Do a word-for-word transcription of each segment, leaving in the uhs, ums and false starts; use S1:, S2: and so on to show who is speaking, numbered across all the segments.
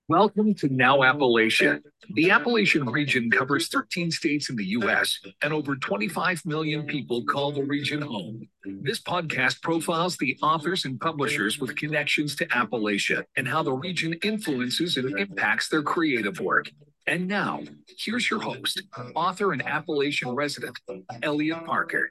S1: Welcome to Now Appalachia. The Appalachian region covers thirteen states in the U S, and over twenty-five million people call the region home. This podcast profiles the authors and publishers with connections to Appalachia and how the region influences and impacts their creative work. And now, here's your host, author and Appalachian resident, Elliot Parker.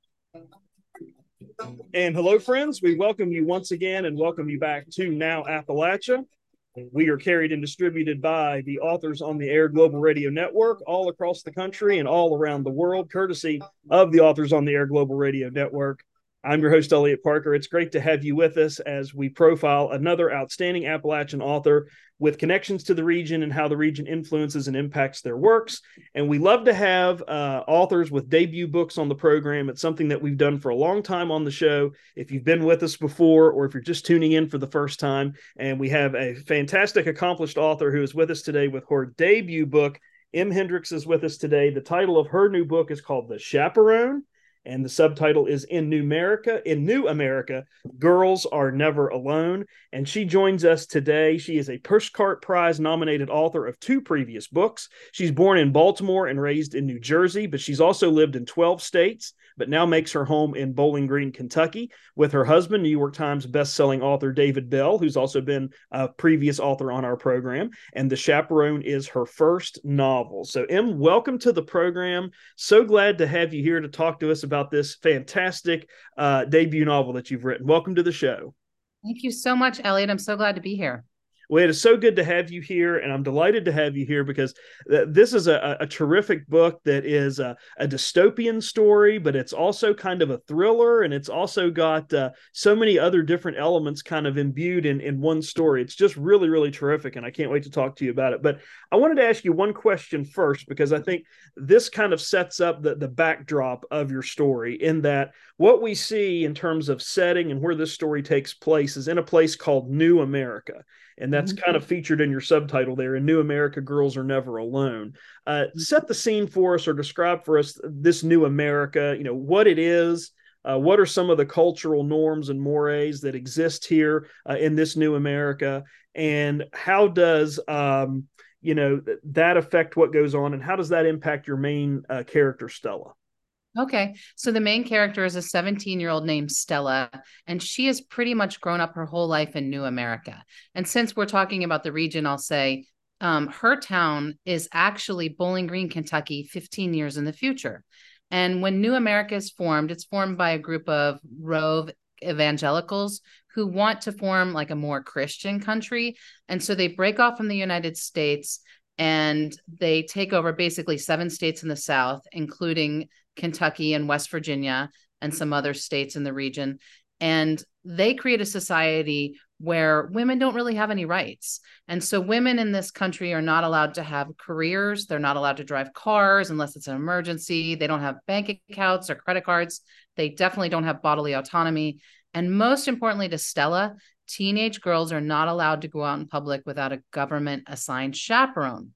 S2: And hello, friends. We welcome you once again and welcome you back to Now Appalachia. We are carried and distributed by the Authors on the Air Global Radio Network all across the country and all around the world, courtesy of the Authors on the Air Global Radio Network. I'm your host, Elliot Parker. It's great to have you with us as we profile another outstanding Appalachian author with connections to the region and how the region influences and impacts their works. And we love to have uh, authors with debut books on the program. It's something that we've done for a long time on the show. If you've been with us before, or if you're just tuning in for the first time, and we have a fantastic, accomplished author who is with us today with her debut book. M. Hendricks is with us today. The title of her new book is called The Chaperone, and the subtitle is In New America, In New America, Girls Are Never Alone. And she joins us today. She is a Pushcart Prize nominated author of two previous books. She's born in Baltimore and raised in New Jersey, but she's also lived in twelve states, but now makes her home in Bowling Green, Kentucky, with her husband, New York Times bestselling author David Bell, who's also been a previous author on our program. And The Chaperone is her first novel. So, Em, welcome to the program. So glad to have you here to talk to us about about this fantastic uh, debut novel that you've written. Welcome to the show.
S3: Thank you so much, Elliot. I'm so glad to be here.
S2: Well, it is so good to have you here, and I'm delighted to have you here because th- this is a, a terrific book that is a, a dystopian story, but it's also kind of a thriller, and it's also got uh, so many other different elements kind of imbued in, in one story. It's just really, really terrific, and I can't wait to talk to you about it. But I wanted to ask you one question first, because I think this kind of sets up the, the backdrop of your story, in that what we see in terms of setting and where this story takes place is in a place called New America. And that's mm-hmm. kind of featured in your subtitle there, In New America, Girls Are Never Alone. Uh, set the scene for us, or describe for us this New America, you know, what it is, uh, what are some of the cultural norms and mores that exist here uh, in this New America, and how does, um, you know, that affect what goes on, and how does that impact your main uh, character, Stella?
S3: Okay, so the main character is a seventeen-year-old named Stella, and she has pretty much grown up her whole life in New America. And since we're talking about the region, I'll say um, her town is actually Bowling Green, Kentucky, fifteen years in the future. And when New America is formed, it's formed by a group of Rove evangelicals who want to form like a more Christian country. And so they break off from the United States, and they take over basically seven states in the South, including Kentucky and West Virginia and some other states in the region. And they create a society where women don't really have any rights. And so women in this country are not allowed to have careers. They're not allowed to drive cars unless it's an emergency. They don't have bank accounts or credit cards. They definitely don't have bodily autonomy. And most importantly to Stella, teenage girls are not allowed to go out in public without a government assigned chaperone.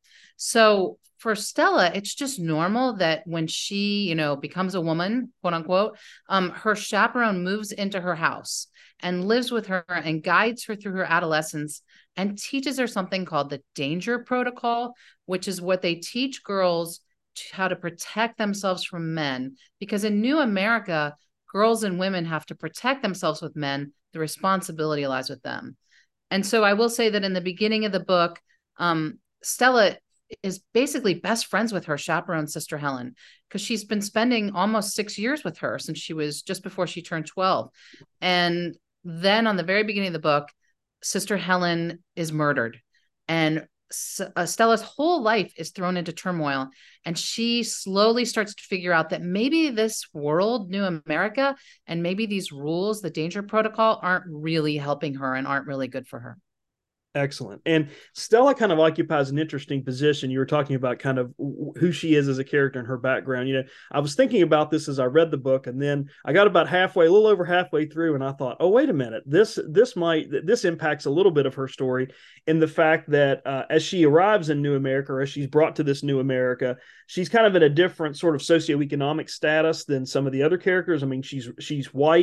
S3: So for Stella, it's just normal that when she, you know, becomes a woman, quote unquote, um, her chaperone moves into her house and lives with her and guides her through her adolescence and teaches her something called the danger protocol, which is what they teach girls to, how to protect themselves from men. Because in New America, girls and women have to protect themselves with men. The responsibility lies with them. And so I will say that in the beginning of the book, um, Stella is basically best friends with her chaperone, Sister Helen, because she's been spending almost six years with her since she was just before she turned twelve. And then on the very beginning of the book, Sister Helen is murdered, and uh, Stella's whole life is thrown into turmoil. And she slowly starts to figure out that maybe this world, New America, and maybe these rules, the danger protocol, aren't really helping her and aren't really good for her.
S2: Excellent. And Stella kind of occupies an interesting position. You were talking about kind of who she is as a character and her background. You know, I was thinking about this as I read the book, and then I got about halfway, a little over halfway through, and I thought, oh, wait a minute, this this might this impacts a little bit of her story in the fact that uh, as she arrives in New America, or as she's brought to this New America, she's kind of in a different sort of socioeconomic status than some of the other characters. I mean, she's she's white.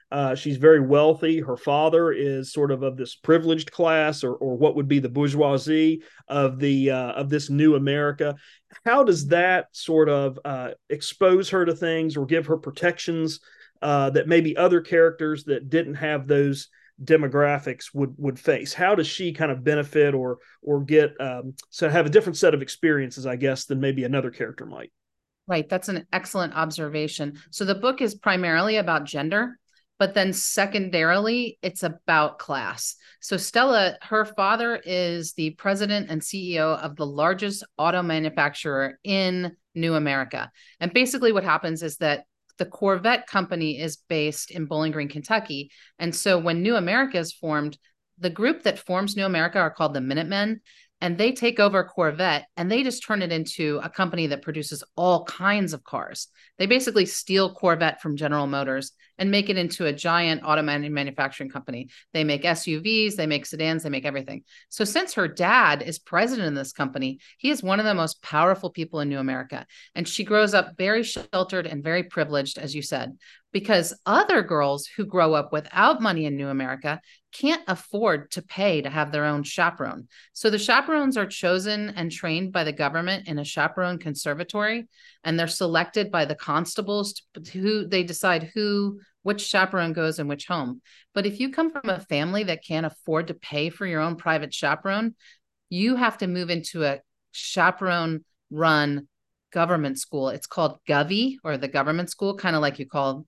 S2: Uh, she's very wealthy. Her father is sort of of this privileged class, or or what would be the bourgeoisie of the uh, of this new America. How does that sort of uh, expose her to things or give her protections uh, that maybe other characters that didn't have those demographics would would face? How does she kind of benefit or or get um, so have a different set of experiences, I guess, than maybe another character might?
S3: Right. That's an excellent observation. So the book is primarily about gender, but then secondarily, it's about class. So Stella, her father is the president and C E O of the largest auto manufacturer in New America. And basically what happens is that the Corvette company is based in Bowling Green, Kentucky. And so when New America is formed, the group that forms New America are called the Minutemen. And they take over Corvette and they just turn it into a company that produces all kinds of cars. They basically steal Corvette from General Motors and make it into a giant auto manufacturing company. They make S U Vs, they make sedans, they make everything. So since her dad is president in this company, he is one of the most powerful people in New America. And she grows up very sheltered and very privileged, as you said, because other girls who grow up without money in New America can't afford to pay to have their own chaperone. So the chaperones are chosen and trained by the government in a chaperone conservatory, and they're selected by the constables to who they decide who, which chaperone goes in which home. But if you come from a family that can't afford to pay for your own private chaperone, you have to move into a chaperone run government school. It's called Govy, or the government school, kind of like you call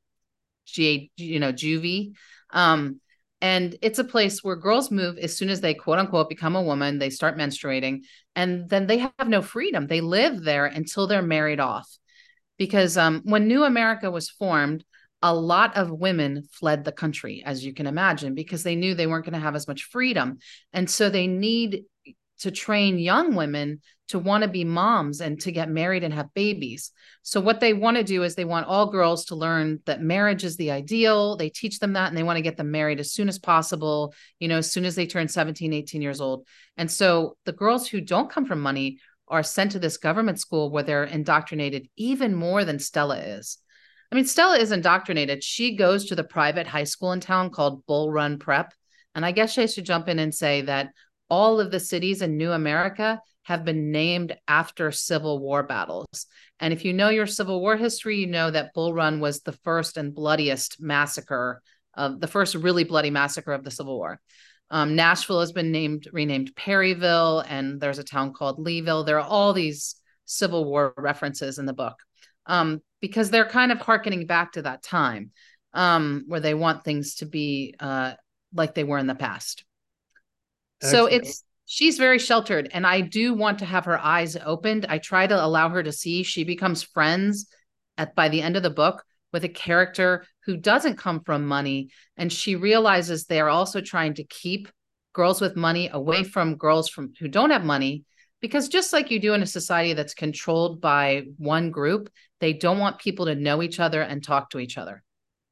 S3: G, you know, juvie. Um, and it's a place where girls move as soon as they, quote unquote, become a woman, they start menstruating, and then they have no freedom. They live there until they're married off. Because um, when New America was formed, a lot of women fled the country, as you can imagine, because they knew they weren't going to have as much freedom. And so they need to train young women to want to be moms and to get married and have babies. So what they want to do is they want all girls to learn that marriage is the ideal. They teach them that, and they want to get them married as soon as possible, you know, as soon as they turn seventeen, eighteen years old. And so the girls who don't come from money are sent to this government school where they're indoctrinated even more than Stella is. I mean, Stella is indoctrinated. She goes to the private high school in town called Bull Run Prep. And I guess I should jump in and say that all of the cities in New America have been named after Civil War battles. And if you know your Civil War history, you know that Bull Run was the first and bloodiest massacre of the first really bloody massacre of the Civil War. Um, Nashville has been named, renamed Perryville, and there's a town called Leeville. There are all these Civil War references in the book um, because they're kind of hearkening back to that time um, where they want things to be uh, like they were in the past. Excellent. So it's, she's very sheltered, and I do want to have her eyes opened. I try to allow her to see. She becomes friends at by the end of the book with a character who doesn't come from money, and she realizes they're also trying to keep girls with money away from girls from who don't have money, because just like you do in a society that's controlled by one group, they don't want people to know each other and talk to each other.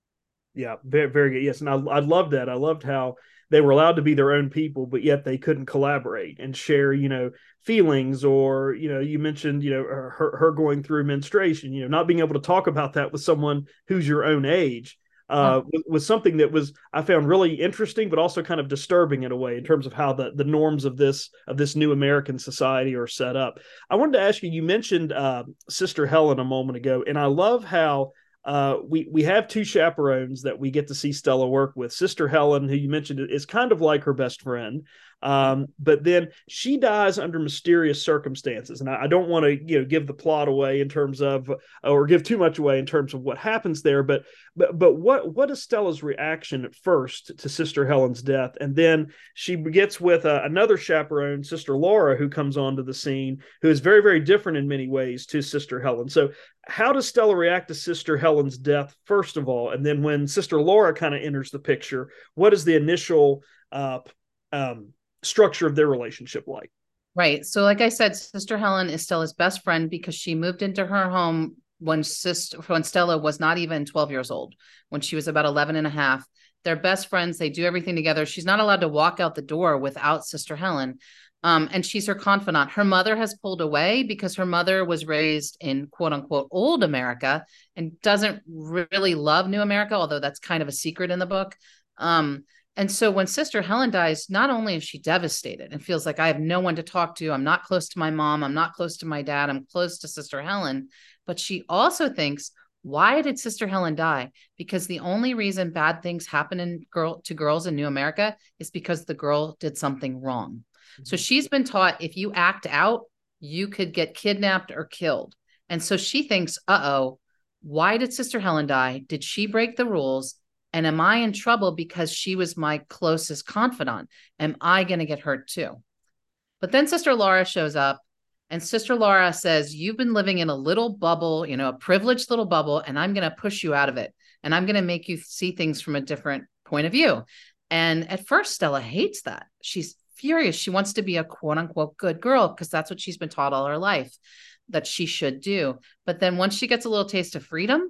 S2: Yeah, very, very good. Yes, and I, I loved that. I loved how they were allowed to be their own people, but yet they couldn't collaborate and share, you know, feelings, or, you know, you mentioned, you know, her, her going through menstruation, you know, not being able to talk about that with someone who's your own age uh, was, was something that was, I found really interesting, but also kind of disturbing in a way in terms of how the, the norms of this, of this new American society are set up. I wanted to ask you, you mentioned uh, Sister Helen a moment ago, and I love how Uh, we we have two chaperones that we get to see Stella work with. Sister Helen, who you mentioned, is kind of like her best friend, um, but then she dies under mysterious circumstances. And I, I don't want to you know give the plot away in terms of, or give too much away in terms of what happens there. But but but what what is Stella's reaction at first to Sister Helen's death, and then she gets with uh, another chaperone, Sister Laura, who comes onto the scene, who is very very different in many ways to Sister Helen. So how does Stella react to Sister Helen's death, first of all? And then when Sister Laura kind of enters the picture, what is the initial uh, um, structure of their relationship like?
S3: Right. So like I said, Sister Helen is Stella's best friend because she moved into her home when, sister, when Stella was not even twelve years old, when she was about eleven and a half. They're best friends. They do everything together. She's not allowed to walk out the door without Sister Helen. Um, and she's her confidant. Her mother has pulled away because her mother was raised in quote unquote old America and doesn't really love new America, although that's kind of a secret in the book. Um, and so when Sister Helen dies, not only is she devastated and feels like I have no one to talk to, I'm not close to my mom, I'm not close to my dad, I'm close to Sister Helen, but she also thinks, why did Sister Helen die? Because the only reason bad things happen in girl to girls in New America is because the girl did something wrong. So she's been taught if you act out, you could get kidnapped or killed. And so she thinks, uh-oh, why did Sister Helen die? Did she break the rules? And am I in trouble because she was my closest confidant? Am I going to get hurt too? But then Sister Laura shows up, and Sister Laura says, you've been living in a little bubble, you know, a privileged little bubble, and I'm going to push you out of it. And I'm going to make you see things from a different point of view. And at first, Stella hates that. She's furious. She wants to be a quote unquote good girl because that's what she's been taught all her life that she should do. But then once she gets a little taste of freedom,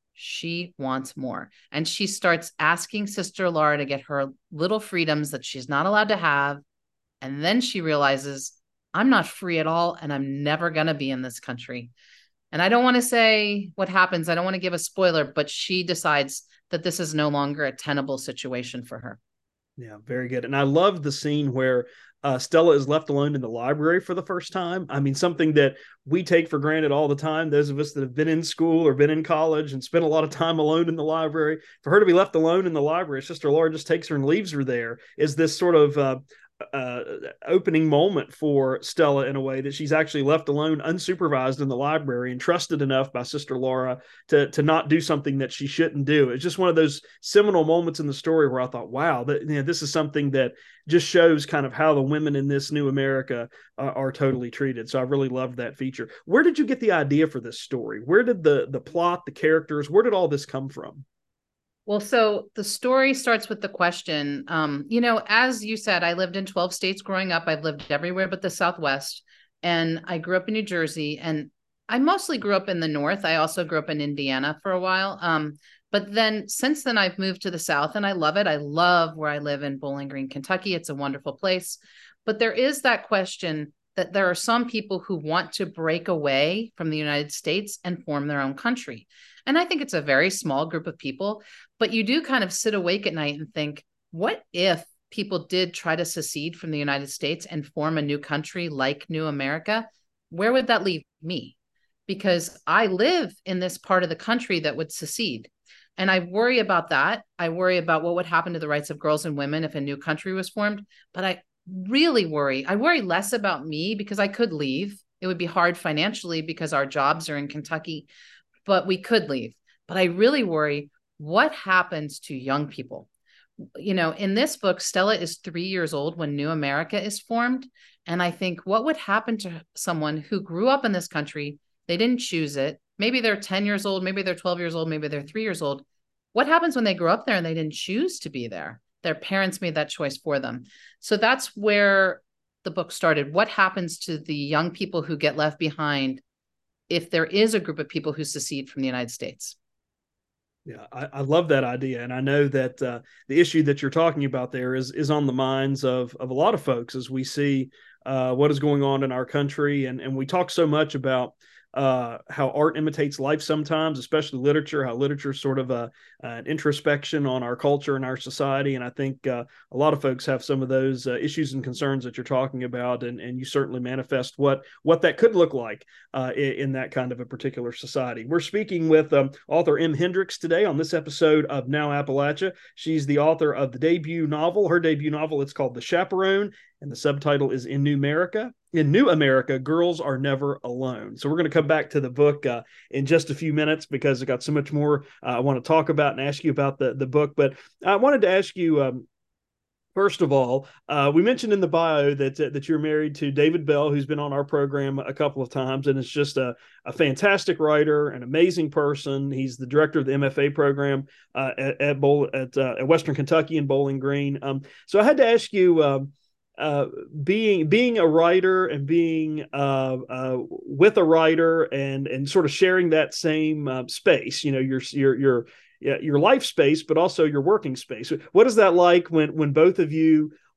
S3: she wants more. And she starts asking Sister Laura to get her little freedoms that she's not allowed to have. And then she realizes, I'm not free at all, and I'm never going to be in this country. And I don't want to say what happens. I don't want to give a spoiler, but she decides that this is no longer a tenable situation for her.
S2: Yeah, very good. And I love the scene where uh, Stella is left alone in the library for the first time. I mean, something that we take for granted all the time. Those of us that have been in school or been in college and spent a lot of time alone in the library, for her to be left alone in the library, Sister Laura just takes her and leaves her there, is this sort of uh, uh, opening moment for Stella in a way that she's actually left alone, unsupervised in the library and trusted enough by Sister Laura to, to not do something that she shouldn't do. It's just one of those seminal moments in the story where I thought, wow, that, you know, this is something that just shows kind of how the women in this new America uh, are totally treated. So I really loved that feature. Where did you get the idea for this story? Where did the, the plot, the characters, where did all this come from?
S3: Well, so the story starts with the question, um, you know, as you said, I lived in twelve states growing up. I've lived everywhere but the Southwest. And I grew up in New Jersey, and I mostly grew up in the North. I also grew up in Indiana for a while. Um, but then since then, I've moved to the South, and I love it. I love where I live in Bowling Green, Kentucky. It's a wonderful place. But there is that question that there are some people who want to break away from the United States and form their own country. And I think it's a very small group of people, but you do kind of sit awake at night and think, what if people did try to secede from the United States and form a new country like New America? Where would that leave me? Because I live in this part of the country that would secede. And I worry about that. I worry about what would happen to the rights of girls and women if a new country was formed. But I really worry. I worry less about me because I could leave. It would be hard financially because our jobs are in Kentucky, but we could leave. But I really worry what happens to young people. You know, in this book, Stella is three years old when New America is formed. And I think what would happen to someone who grew up in this country? They didn't choose it. Maybe they're ten years old, maybe they're twelve years old, maybe they're three years old. What happens when they grow up there and they didn't choose to be there? Their parents made that choice for them. So that's where the book started. What happens to the young people who get left behind if there is a group of people who secede from the United States?
S2: Yeah, I, I love that idea. And I know that uh, the issue that you're talking about there is is on the minds of, of a lot of folks as we see uh, what is going on in our country. And, and we talk so much about uh, how art imitates life sometimes, especially literature, how literature is sort of a, an introspection on our culture and our society. And I think uh, a lot of folks have some of those uh, issues and concerns that you're talking about. And, and you certainly manifest what, what that could look like uh, in, in that kind of a particular society. We're speaking with um, author Em Hendricks today on this episode of Now Appalachia. She's the author of the debut novel. Her debut novel, it's called The Chaperone, and the subtitle is In New America. In New America, Girls Are Never Alone. So we're going to come back to the book uh, in just a few minutes because I've got so much more uh, I want to talk about and ask you about the, the book. But I wanted to ask you, um, first of all, uh, we mentioned in the bio that uh, that you're married to David Bell, who's been on our program a couple of times, and is just a, a fantastic writer, an amazing person. He's the director of the M F A program uh, at at, Bowl, at, uh, at Western Kentucky in Bowling Green. Um, so I had to ask you, um, uh, being being a writer and being uh, uh, with a writer and and sort of sharing that same uh, space, you know, your your your your life space, but also your working space. What is that like when when both of you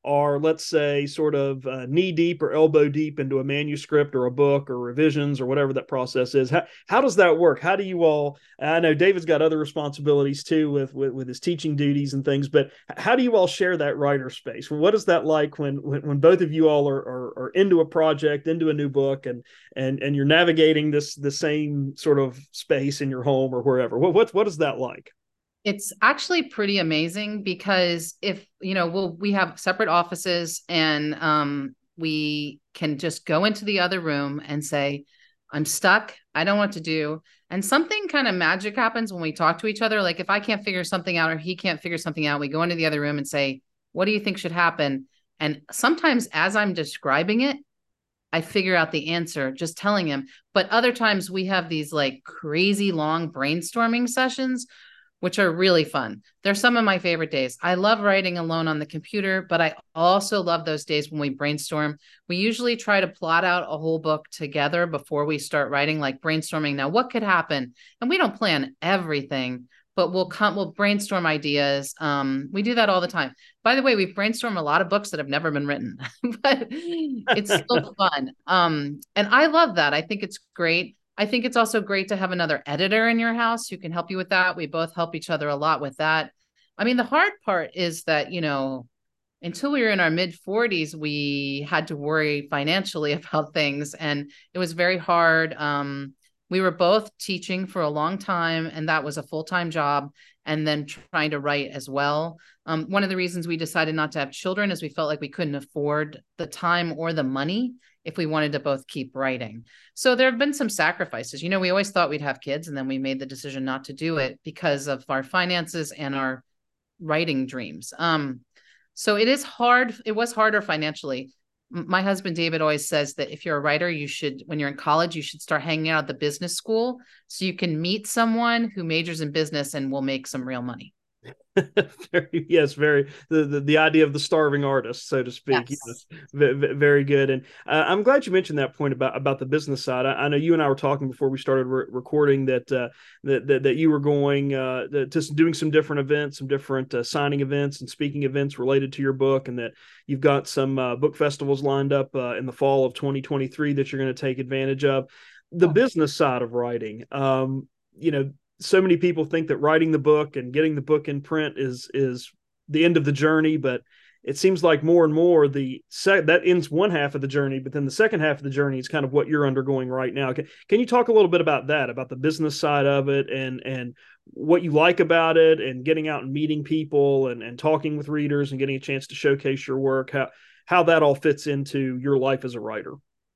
S2: are, let's say, sort of uh, knee deep or elbow deep into a manuscript or a book or revisions or whatever that process is. How, how does that work? How do you all, I know David's got other responsibilities too with, with, with his teaching duties and things, but how do you all share that writer space? What is that like when, when, when both of you all are, are, are into a project, into a new book, and, and, and you're navigating this, the same sort of space in your home or wherever? What, what, what is that like?
S3: It's actually pretty amazing because if, you know, we'll, we have separate offices, and um, we can just go into the other room and say, I'm stuck. I don't know what to do. And something kind of magic happens when we talk to each other. Like if I can't figure something out or he can't figure something out, we go into the other room and say, what do you think should happen? And sometimes as I'm describing it, I figure out the answer just telling him. But other times we have these like crazy long brainstorming sessions, which are really fun. They're some of my favorite days. I love writing alone on the computer, but I also love those days when we brainstorm. We usually try to plot out a whole book together before we start writing, like brainstorming. Now, what could happen? And we don't plan everything, but we'll come, we'll brainstorm ideas. Um, we do that all the time. By the way, we've brainstormed a lot of books that have never been written, but it's still fun. Um, and I love that. I think it's great. I think it's also great to have another editor in your house who can help you with that. We both help each other a lot with that. I mean, the hard part is that, you know, until we were in our mid forties, we had to worry financially about things, and it was very hard. Um, we were both teaching for a long time, and that was a full-time job, and then trying to write as well. Um, one of the reasons we decided not to have children is we felt like we couldn't afford the time or the money if we wanted to both keep writing. So there have been some sacrifices. You know, we always thought we'd have kids, and then we made the decision not to do it because of our finances and our writing dreams. Um, so it is hard. It was harder financially. My husband, David, always says that if you're a writer, you should, when you're in college, you should start hanging out at the business school so you can meet someone who majors in business and will make some real money.
S2: very, yes, very the, the the idea of the starving artist, so to speak.
S3: Yes.
S2: Yes, very, very good. And uh, I'm glad you mentioned that point about about the business side. I, I know you and I were talking before we started re- recording that, uh, that that that you were going uh, to doing some different events, some different uh, signing events and speaking events related to your book, and that you've got some uh, book festivals lined up uh, in the fall of twenty twenty-three that you're going to take advantage of. The oh. business side of writing, um, you know. So many people think that writing the book and getting the book in print is is the end of the journey, but it seems like more and more the set that ends one half of the journey, but then the second half of the journey is kind of what you're undergoing right now. Can, can you talk a little bit about that, about the business side of it, and and what you like about it, and getting out and meeting people and, and talking with readers and getting a chance to showcase your work, how how that all fits into your life as a writer?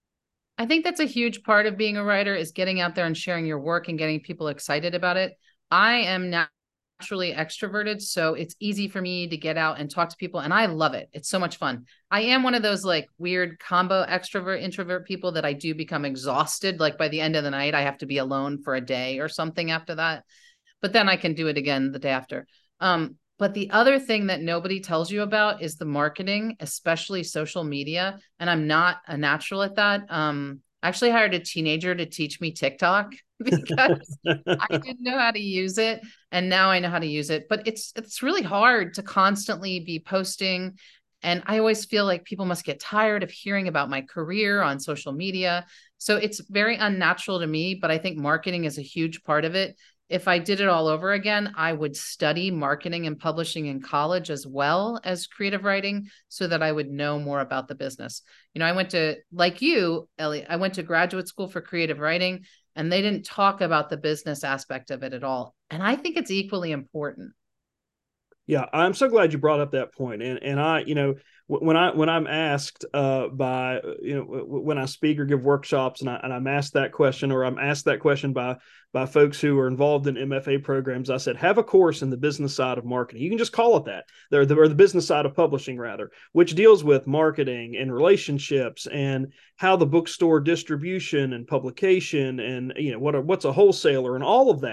S3: I think that's a huge part of being a writer, is getting out there and sharing your work and getting people excited about it. I am naturally extroverted, so it's easy for me to get out and talk to people, and I love it. It's so much fun. I am one of those like weird combo extrovert introvert people that I do become exhausted. Like by the end of the night, I have to be alone for a day or something after that, but then I can do it again the day after. Um, But the other thing that nobody tells you about is the marketing, especially social media. And I'm not a natural at that. Um, I actually hired a teenager to teach me TikTok because I didn't know how to use it. And now I know how to use it. But it's it's really hard to constantly be posting. And I always feel like people must get tired of hearing about my career on social media. So it's very unnatural to me, but I think marketing is a huge part of it. If I did it all over again, I would study marketing and publishing in college as well as creative writing so that I would know more about the business. You know, I went to, like you, Ellie, I went to graduate school for creative writing, and they didn't talk about the business aspect of it at all. And I think it's equally important.
S2: Yeah, I'm so glad you brought up that point. And and I, you know, when I when I'm asked uh, by, you know, when I speak or give workshops, and I and I'm asked that question, or I'm asked that question by by folks who are involved in M F A programs, I said, have a course in the business side of marketing. You can just call it that, or the, or the business side of publishing, rather, which deals with marketing and relationships and how the bookstore distribution and publication and, you know, what are, what's a wholesaler and all of that.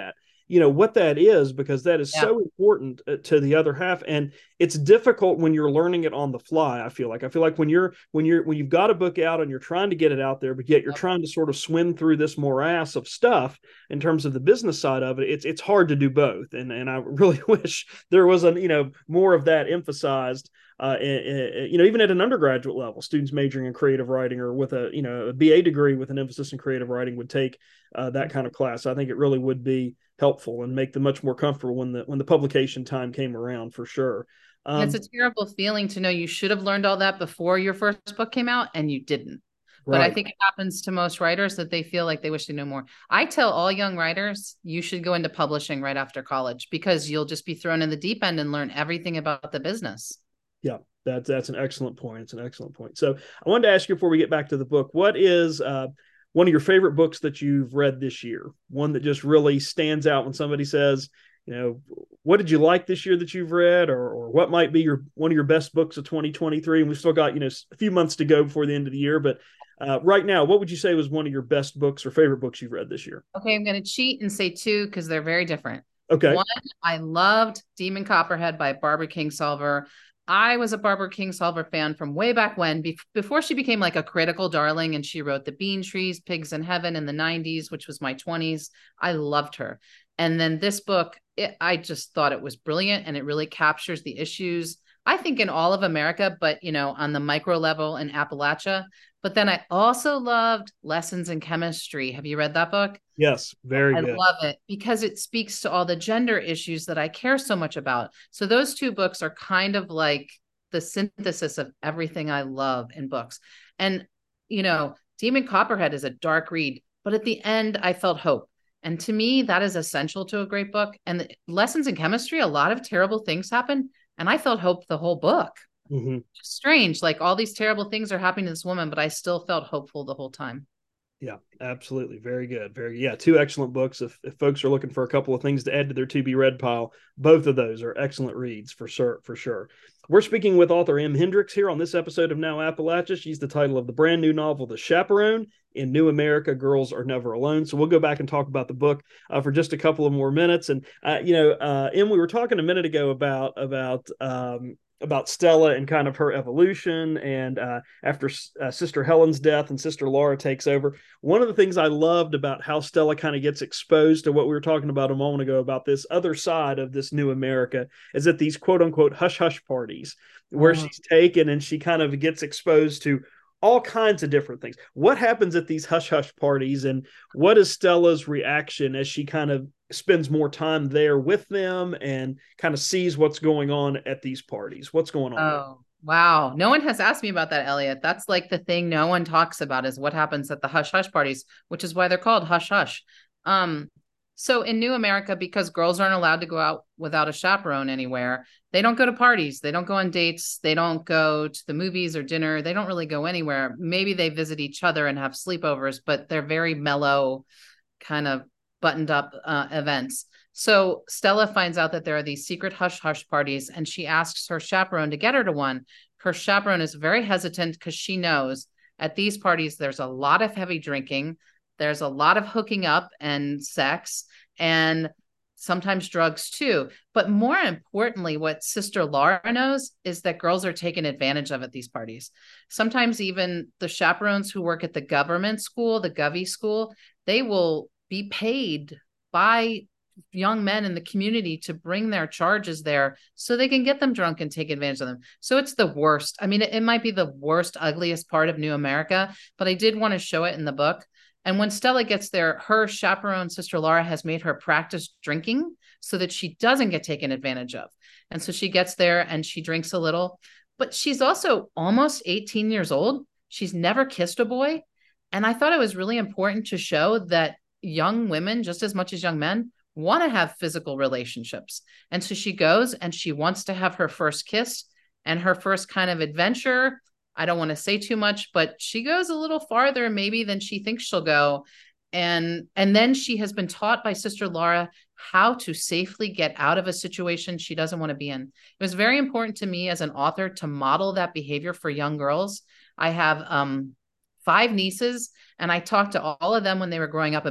S2: you know, what that is, because that is
S3: Yeah.
S2: so important to the other half. And it's difficult when you're learning it on the fly. I feel like, I feel like when you're, when you're, when you've got a book out and you're trying to get it out there, but yet you're
S3: Yep.
S2: trying to sort of swim through this morass of stuff in terms of the business side of it, it's, it's hard to do both. And, and I really wish there was a, you know, more of that emphasized. Uh, you know, even at an undergraduate level, students majoring in creative writing or with a, you know, a B A degree with an emphasis in creative writing would take uh, that kind of class. I think it really would be helpful and make them much more comfortable when the when the publication time came around, for sure. Um,
S3: and it's a terrible feeling to know you should have learned all that before your first book came out and you didn't. But
S2: right.
S3: I think it happens to most writers that they feel like they wish they knew more. I tell all young writers, you should go into publishing right after college, because you'll just be thrown in the deep end and learn everything about the business.
S2: Yeah, that's that's an excellent point. It's an excellent point. So I wanted to ask you before we get back to the book, what is uh, one of your favorite books that you've read this year? One that just really stands out when somebody says, you know, what did you like this year that you've read, or or what might be your one of your best books of twenty twenty-three? And we've still got, you know, a few months to go before the end of the year, but uh, right now, what would you say was one of your best books or favorite books you've read this year?
S3: Okay, I'm going to cheat and say two because they're very different.
S2: Okay.
S3: One, I loved Demon Copperhead by Barbara Kingsolver. I was a Barbara Kingsolver fan from way back when, be- before she became like a critical darling, and she wrote The Bean Trees, Pigs in Heaven in the nineties, which was my twenties. I loved her. And then this book, it, I just thought it was brilliant, and it really captures the issues, I think, in all of America, but, you know, on the micro level in Appalachia. But then I also loved Lessons in Chemistry. Have you read that book?
S2: Yes, very
S3: I
S2: good.
S3: love it because it speaks to all the gender issues that I care so much about. So those two books are kind of like the synthesis of everything I love in books. And, you know, Demon Copperhead is a dark read, but at the end I felt hope. And to me, that is essential to a great book. And the Lessons in Chemistry, a lot of terrible things happen, and I felt hope the whole book.
S2: Mm-hmm.
S3: Strange. Like, all these terrible things are happening to this woman, but I still felt hopeful the whole time.
S2: Yeah, absolutely. Very good. Very, yeah. Two excellent books. If, if folks are looking for a couple of things to add to their to be read pile, both of those are excellent reads for sure. For sure. We're speaking with author M. Hendricks here on this episode of Now Appalachia. She's the title of the brand new novel, The Chaperone. In New America, Girls Are Never Alone. So we'll go back and talk about the book uh, for just a couple of more minutes. And, uh, you know, uh, Em, we were talking a minute ago about, about, um, about Stella and kind of her evolution. And uh, after uh, Sister Helen's death and Sister Laura takes over, one of the things I loved about how Stella kind of gets exposed to what we were talking about a moment ago about this other side of this new America is that these quote unquote hush hush parties where
S3: Oh.
S2: she's taken and she kind of gets exposed to all kinds of different things. What happens at these hush hush parties, and what is Stella's reaction as she kind of spends more time there with them and kind of sees what's going on at these parties? What's going on?
S3: Oh, wow. No one has asked me about that, Elliot. That's like the thing no one talks about, is what happens at the hush hush parties, which is why they're called hush hush. Um, so in New America, because girls aren't allowed to go out without a chaperone anywhere, they don't go to parties. They don't go on dates. They don't go to the movies or dinner. They don't really go anywhere. Maybe they visit each other and have sleepovers, but they're very mellow, kind of buttoned up uh, events. So Stella finds out that there are these secret hush hush parties, and she asks her chaperone to get her to one. Her chaperone is very hesitant because she knows at these parties, there's a lot of heavy drinking. There's a lot of hooking up and sex, and sometimes drugs too. But more importantly, what Sister Laura knows is that girls are taken advantage of at these parties. Sometimes even the chaperones who work at the government school, the Govy school, they will be paid by young men in the community to bring their charges there so they can get them drunk and take advantage of them. So it's the worst. I mean, it, it might be the worst, ugliest part of New America, but I did want to show it in the book. And when Stella gets there, her chaperone, Sister Laura, has made her practice drinking so that she doesn't get taken advantage of. And so she gets there and she drinks a little, but she's also almost eighteen years old. She's never kissed a boy. And I thought it was really important to show that young women, just as much as young men, want to have physical relationships. And so she goes and she wants to have her first kiss and her first kind of adventure. I don't want to say too much, but she goes a little farther maybe than she thinks she'll go. And, and then she has been taught by Sister Laura how to safely get out of a situation she doesn't want to be in. It was very important to me as an author to model that behavior for young girls. I have um, five nieces, and I talked to all of them when they were growing up about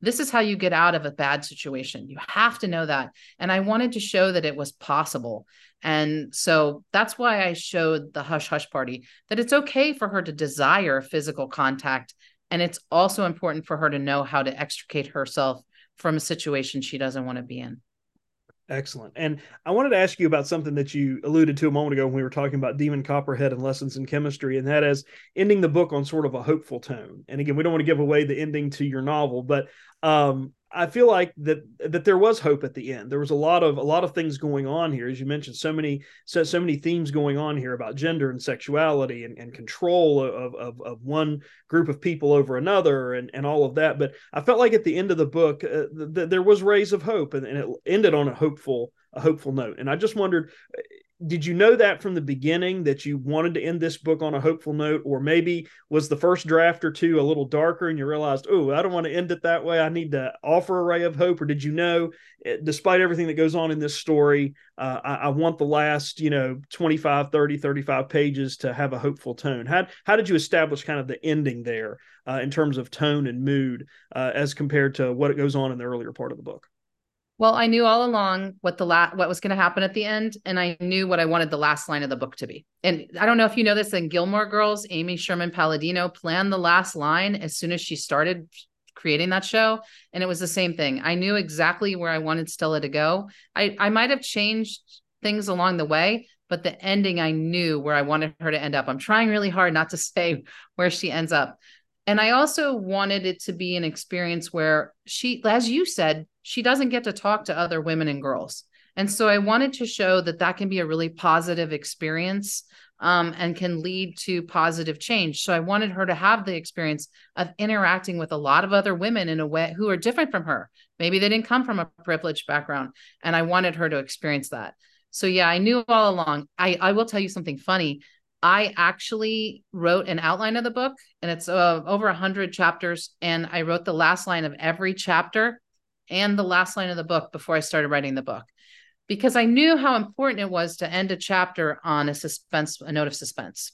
S3: This is how you get out of a bad situation. You have to know that. And I wanted to show that it was possible. And so that's why I showed the Hush Hush Party, that it's okay for her to desire physical contact. And it's also important for her to know how to extricate herself from a situation she doesn't want to be in.
S2: Excellent. And I wanted to ask you about something that you alluded to a moment ago when we were talking about Demon Copperhead and lessons in chemistry, and that is ending the book on sort of a hopeful tone. And again, we don't want to give away the ending to your novel, but um, I feel like that that there was hope at the end. There was a lot of a lot of things going on here, as you mentioned, so many so so many themes going on here about gender and sexuality and, and control of, of of one group of people over another and, and all of that. But I felt like at the end of the book, uh, th- th- there was rays of hope, and, and it ended on a hopeful a hopeful note. And I just wondered, did you know that from the beginning that you wanted to end this book on a hopeful note, or maybe was the first draft or two a little darker and you realized, oh, I don't want to end it that way, I need to offer a ray of hope? Or did you know, despite everything that goes on in this story, uh, I, I want the last, you know, twenty-five, thirty, thirty-five pages to have a hopeful tone? How, how did you establish kind of the ending there uh, in terms of tone and mood uh, as compared to what goes on in the earlier part of the book?
S3: Well, I knew all along what the la- what was going to happen at the end, and I knew what I wanted the last line of the book to be. And I don't know if you know this, in Gilmore Girls, Amy Sherman Palladino planned the last line as soon as she started creating that show, and it was the same thing. I knew exactly where I wanted Stella to go. I, I might have changed things along the way, but the ending, I knew where I wanted her to end up. I'm trying really hard not to say where she ends up. And I also wanted it to be an experience where she, as you said, she doesn't get to talk to other women and girls. And so I wanted to show that that can be a really positive experience um, and can lead to positive change. So I wanted her to have the experience of interacting with a lot of other women in a way who are different from her. Maybe they didn't come from a privileged background. And I wanted her to experience that. So yeah, I knew all along. I, I will tell you something funny. I actually wrote an outline of the book, and it's uh, over one hundred chapters. And I wrote the last line of every chapter and the last line of the book before I started writing the book, because I knew how important it was to end a chapter on a suspense, a note of suspense.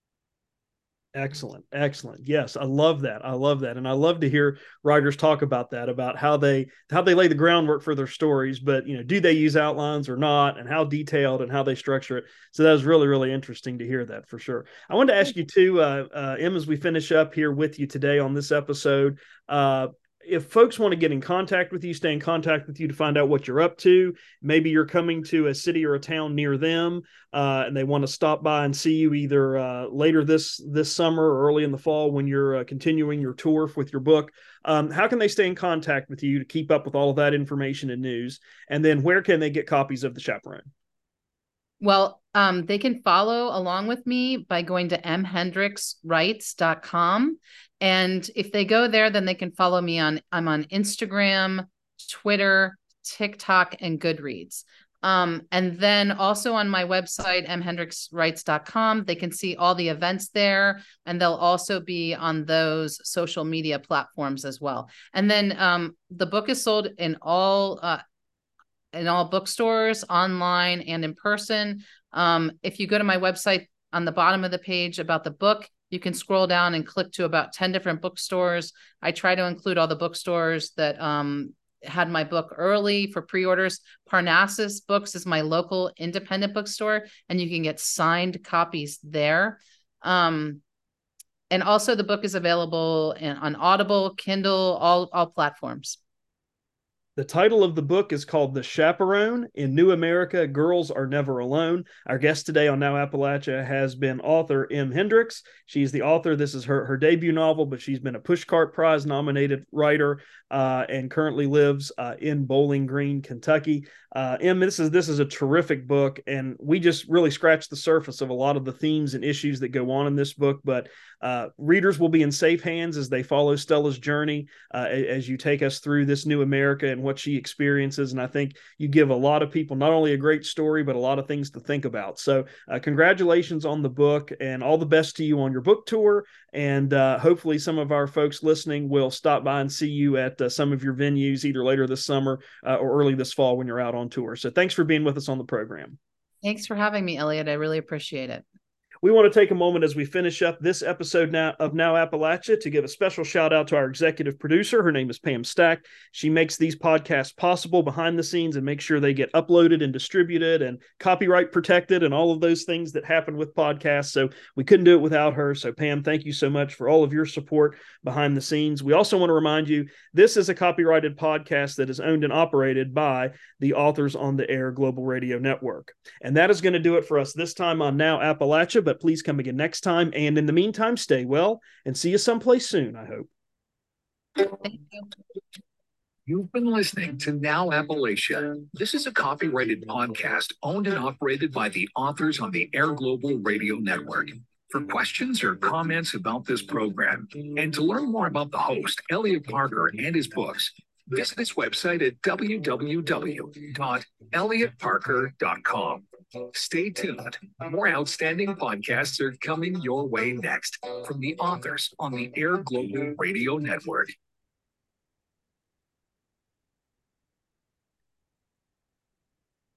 S2: Excellent. Excellent. Yes. I love that. I love that. And I love to hear writers talk about that, about how they, how they lay the groundwork for their stories, but, you know, do they use outlines or not, and how detailed and how they structure it. So that was really, really interesting to hear that, for sure. I wanted to ask you too, uh, uh, Em, as we finish up here with you today on this episode, uh, if folks want to get in contact with you, stay in contact with you to find out what you're up to, maybe you're coming to a city or a town near them, uh, and they want to stop by and see you either uh, later this this summer or early in the fall when you're uh, continuing your tour with your book, um, how can they stay in contact with you to keep up with all of that information and news? And then where can they get copies of The Chaperone?
S3: Well, um, they can follow along with me by going to m hendricks writes dot com. And if they go there, then they can follow me on, I'm on Instagram, Twitter, TikTok, and Goodreads. Um, and then also on my website, m hendricks writes dot com, they can see all the events there, and they'll also be on those social media platforms as well. And then um, the book is sold in all uh, in all bookstores, online and in person. Um, if you go to my website, on the bottom of the page about the book, you can scroll down and click to about ten different bookstores. I try to include all the bookstores that um, had my book early for pre-orders. Parnassus Books is my local independent bookstore, and you can get signed copies there. Um, and also the book is available in, on Audible, Kindle, all, all platforms.
S2: The title of the book is called The Chaperone. In New America, Girls Are Never Alone. Our guest today on Now Appalachia has been author Em Hendricks. She's the author. This is her, her debut novel, but she's been a Pushcart Prize nominated writer uh, and currently lives uh, in Bowling Green, Kentucky. Uh, Em, this is, this is a terrific book, and we just really scratched the surface of a lot of the themes and issues that go on in this book, but uh, readers will be in safe hands as they follow Stella's journey, uh, as you take us through this new America and what she experiences. And I think you give a lot of people not only a great story, but a lot of things to think about. So uh, congratulations on the book, and all the best to you on your book tour. And uh, hopefully some of our folks listening will stop by and see you at uh, some of your venues either later this summer uh, or early this fall when you're out on tour. So thanks for being with us on the program.
S3: Thanks for having me, Elliot. I really appreciate it.
S2: We want to take a moment as we finish up this episode now of Now Appalachia to give a special shout out to our executive producer. Her name is Pam Stack. She makes these podcasts possible behind the scenes and makes sure they get uploaded and distributed and copyright protected and all of those things that happen with podcasts. So we couldn't do it without her. So Pam, thank you so much for all of your support behind the scenes. We also want to remind you, this is a copyrighted podcast that is owned and operated by the Authors on the Air Global Radio Network. And that is going to do it for us this time on Now Appalachia, but please come again next time. And in the meantime, stay well and see you someplace soon, I hope.
S3: Thank you.
S1: You've been listening to Now Appalachia. This is a copyrighted podcast owned and operated by the Authors on the Air Global Radio Network. For questions or comments about this program, and to learn more about the host, Elliot Parker, and his books, visit his website at w w w dot elliot parker dot com. Stay tuned. More outstanding podcasts are coming your way next from the Authors on the Air Global Radio Network.